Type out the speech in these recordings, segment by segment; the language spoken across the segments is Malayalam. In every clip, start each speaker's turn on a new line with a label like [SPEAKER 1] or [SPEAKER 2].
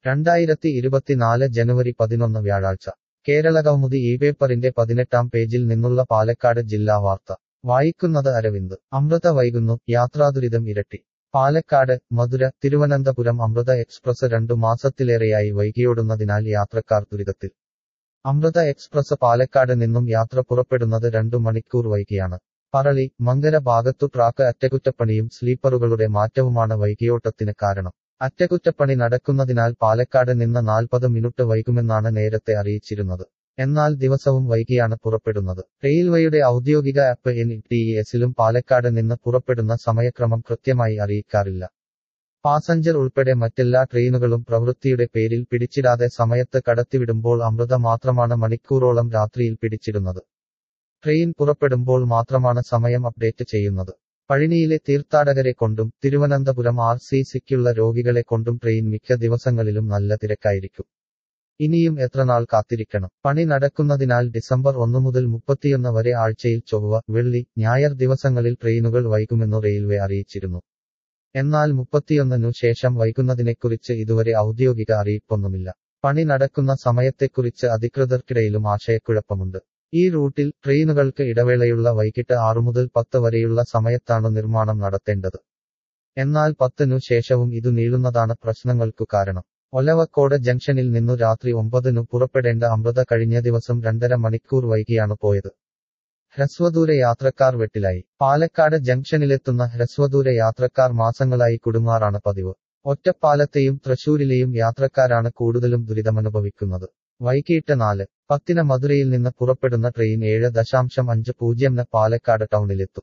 [SPEAKER 1] 2024 ജനുവരി 11 വ്യാഴാഴ്ച കേരളകൗമുദി ഇപേപ്പറിന്റെ 18-ാം പേജിൽ നിന്നുള്ള പാലക്കാട് ജില്ലാ വാർത്ത വായിക്കുന്നത് അരവിന്ദ്. അമൃത വൈകുന്നു, യാത്രാദുരിതം ഇരട്ടി. പാലക്കാട്, മധുര, തിരുവനന്തപുരം അമൃത എക്സ്പ്രസ് 2 മാസത്തിലേറെയായി വൈകിയോടുന്നതിനാൽ യാത്രക്കാർ ദുരിതത്തിൽ. അമൃത എക്സ്പ്രസ് പാലക്കാട് നിന്നും യാത്ര പുറപ്പെടുന്നത് 2 മണിക്കൂർ വൈകിയാണ്. പറളി, മങ്കര ഭാഗത്തു ട്രാക്ക് അറ്റകുറ്റപ്പണിയും സ്ലീപ്പറുകളുടെ മാറ്റവുമാണ് വൈകിയോട്ടത്തിന് കാരണം. അറ്റകുറ്റപ്പണി നടക്കുന്നതിനാൽ പാലക്കാട് നിന്ന് 40 മിനിറ്റ് വൈകുമെന്നാണ് നേരത്തെ അറിയിച്ചിരുന്നത്. എന്നാൽ ദിവസവും വൈകിയാണ് പുറപ്പെടുന്നത്. റെയിൽവേയുടെ ഔദ്യോഗിക ആപ്പ് NTESലും പാലക്കാട് നിന്ന് പുറപ്പെടുന്ന സമയക്രമം കൃത്യമായി അറിയിക്കാറില്ല. പാസഞ്ചർ ഉൾപ്പെടെ മറ്റെല്ലാ ട്രെയിനുകളും പ്രവൃത്തിയുടെ പേരിൽ പിടിച്ചിടാതെ സമയത്ത് കടത്തിവിടുമ്പോൾ അമൃത മാത്രമാണ് മണിക്കൂറോളം രാത്രിയിൽ പിടിച്ചിടുന്നത്. ട്രെയിൻ പുറപ്പെടുമ്പോൾ മാത്രമാണ് സമയം അപ്ഡേറ്റ് ചെയ്യുന്നത്. പഴനിയിലെ തീർത്ഥാടകരെ കൊണ്ടും തിരുവനന്തപുരം RCCക്കുള്ള രോഗികളെ കൊണ്ടും ട്രെയിൻ മിക്ക ദിവസങ്ങളിലും നല്ല തിരക്കായിരിക്കും. ഇനിയും എത്രനാൾ കാത്തിരിക്കണം? പണി നടക്കുന്നതിനാൽ ഡിസംബർ 1 മുതൽ 31 വരെ ആഴ്ചയിൽ ചൊവ്വ, വെള്ളി, ഞായർ ദിവസങ്ങളിൽ ട്രെയിനുകൾ വൈകുമെന്നു റെയിൽവേ അറിയിച്ചിരുന്നു. എന്നാൽ 31 ശേഷം വൈകുന്നതിനെക്കുറിച്ച് ഇതുവരെ ഔദ്യോഗിക അറിയിപ്പൊന്നുമില്ല. പണി നടക്കുന്ന സമയത്തെക്കുറിച്ച് അധികൃതർക്കിടയിലും ആശയക്കുഴപ്പമുണ്ട്. ഈ റൂട്ടിൽ ട്രെയിനുകൾക്ക് ഇടവേളയുള്ള വൈകിട്ട് 6 മുതൽ 10 വരെയുള്ള സമയത്താണ് നിർമ്മാണം നടത്തേണ്ടത്. എന്നാൽ 10 ശേഷവും ഇതു നീളുന്നതാണ് പ്രശ്നങ്ങൾക്കു കാരണം. ഒലവക്കോട് ജംഗ്ഷനിൽ നിന്നു രാത്രി 9 പുറപ്പെടേണ്ട അമൃത കഴിഞ്ഞ ദിവസം 2.5 മണിക്കൂർ വൈകിയാണ് പോയത്. ഹ്രസ്വദൂര യാത്രക്കാർ വെട്ടിലായി. പാലക്കാട് ജംഗ്ഷനിലെത്തുന്ന ഹ്രസ്വദൂര യാത്രക്കാർ മാസങ്ങളായി കുടുങ്ങാറാണ് പതിവ്. ഒറ്റപ്പാലത്തെയും തൃശൂരിലെയും യാത്രക്കാരാണ് കൂടുതലും ദുരിതമനുഭവിക്കുന്നത്. വൈകിട്ട് 4:10 മധുരയിൽ നിന്ന് പുറപ്പെടുന്ന ട്രെയിൻ 7:50 പാലക്കാട് ടൗണിലെത്തും.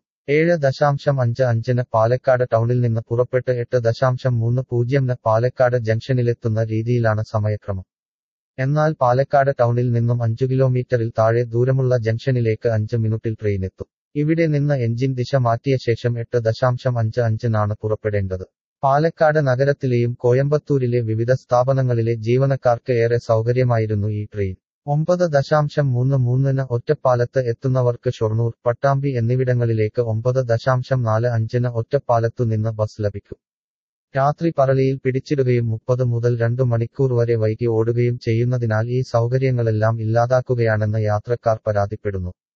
[SPEAKER 1] 7:55 പാലക്കാട് ടൗണിൽ നിന്ന് പുറപ്പെട്ട് 8:30 പാലക്കാട് ജംഗ്ഷനിലെത്തുന്ന രീതിയിലാണ് സമയക്രമം. എന്നാൽ പാലക്കാട് ടൗണിൽ നിന്നും 5 കിലോമീറ്ററിൽ താഴെ ദൂരമുള്ള ജംഗ്ഷനിലേക്ക് 5 മിനിറ്റിൽ ട്രെയിനെത്തും. ഇവിടെ നിന്ന് എഞ്ചിൻ ദിശ മാറ്റിയ ശേഷം 8:55 പുറപ്പെടേണ്ടത്. പാലക്കാട് നഗരത്തിലെയും കോയമ്പത്തൂരിലെ വിവിധ സ്ഥാപനങ്ങളിലെ ജീവനക്കാർക്ക് ഏറെ സൗകര്യമായിരുന്നു ഈ ട്രെയിൻ. 9:33 ഒറ്റപ്പാലത്ത് എത്തുന്നവർക്ക് ഷൊർണൂർ, പട്ടാമ്പി എന്നിവിടങ്ങളിലേക്ക് 9:45 ഒറ്റപ്പാലത്തു നിന്ന് ബസ് ലഭിക്കും. രാത്രി പറളിയിൽ പിടിച്ചിടുകയും 30 മുതൽ 2 മണിക്കൂർ വരെ വൈകി ഓടുകയും ചെയ്യുന്നതിനാൽ ഈ സൗകര്യങ്ങളെല്ലാം ഇല്ലാതാക്കുകയാണെന്ന് യാത്രക്കാർ പരാതിപ്പെടുന്നു.